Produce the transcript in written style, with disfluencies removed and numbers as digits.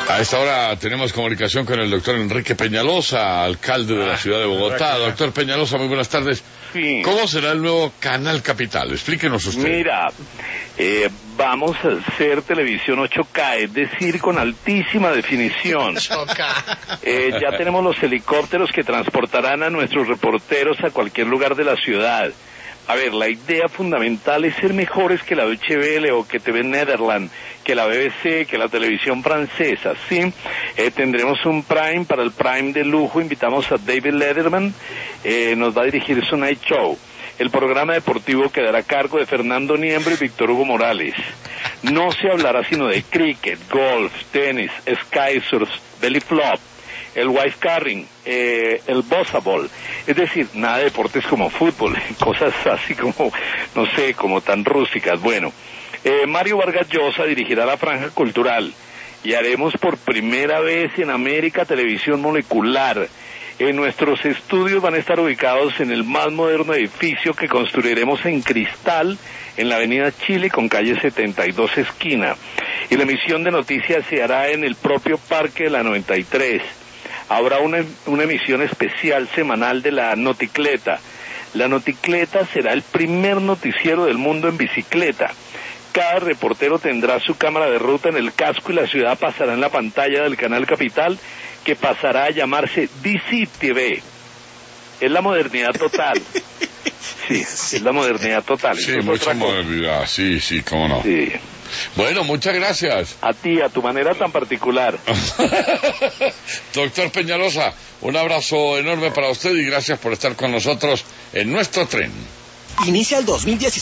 A esta hora tenemos comunicación con el doctor Enrique Peñalosa, alcalde de la ciudad de Bogotá. Doctor Peñalosa, muy buenas tardes. Sí. ¿Cómo será el nuevo Canal Capital? Explíquenos usted. Mira, vamos a hacer televisión 8K, es decir, con altísima definición. 8K. Ya tenemos los helicópteros que transportarán a nuestros reporteros a cualquier lugar de la ciudad. A ver, la idea fundamental es ser mejores que la Deutsche Welle o que TV Nederland, que la BBC, que la televisión francesa, ¿sí? Tendremos un Prime, para el Prime de lujo invitamos a David Letterman, nos va a dirigir su Night Show. El programa deportivo quedará a cargo de Fernando Niembro y Víctor Hugo Morales. No se hablará sino de cricket, golf, tenis, sky surf, belly flop, el wife carrying, el bossa ball, es decir, nada de deportes como fútbol, cosas así como, no sé, como tan rústicas. Bueno, Mario Vargas Llosa dirigirá la franja cultural y haremos por primera vez en América televisión molecular. Nuestros estudios van a estar ubicados en el más moderno edificio que construiremos en cristal en la avenida Chile con calle 72 esquina, y la emisión de noticias se hará en el propio Parque de la 93. Habrá una emisión especial semanal de la Noticleta. La Noticleta será el primer noticiero del mundo en bicicleta. Cada reportero tendrá su cámara de ruta en el casco y la ciudad pasará en la pantalla del Canal Capital, que pasará a llamarse DC TV. Es la modernidad total. Sí, es la modernidad total. Sí, mucha modernidad, sí, cómo no. Sí. Bueno, muchas gracias. A ti, a tu manera tan particular. Doctor Peñalosa, un abrazo enorme para usted y gracias por estar con nosotros en nuestro tren. Inicia el 2016